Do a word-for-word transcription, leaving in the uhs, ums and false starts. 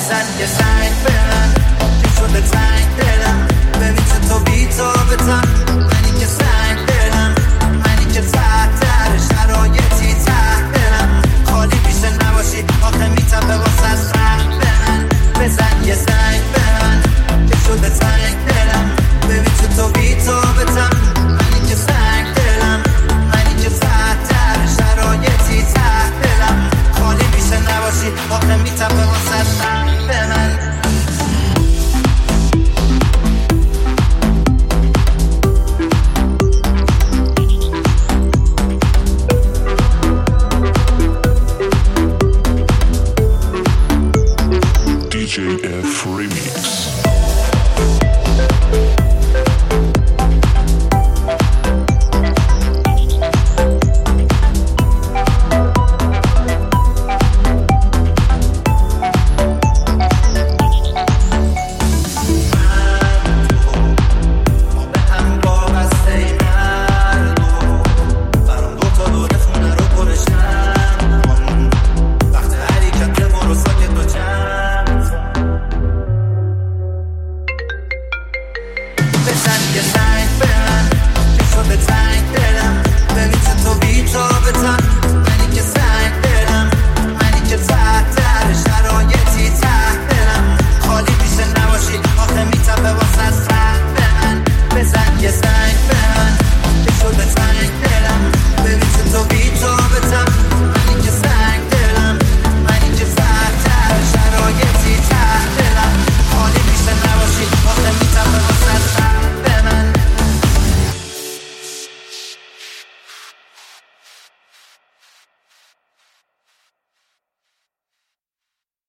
بزن یه زنگ به من که شده تنگ دلم ببین چه تو بی تو بتم منی که سنگ دلم منی که تحت در شرایطی تحت دلم خالی پیشه نباشی آخه میتبه واسه سنگ به من بزن یه زنگ به من که شده تنگ دلم ببین چه تو بی تو بتم منی که سنگ دلم منی که تحت در شرایطی تحت دلم خالی پیشه نباشی آخه میتبه واسه سنگ به من دی جی F Remix.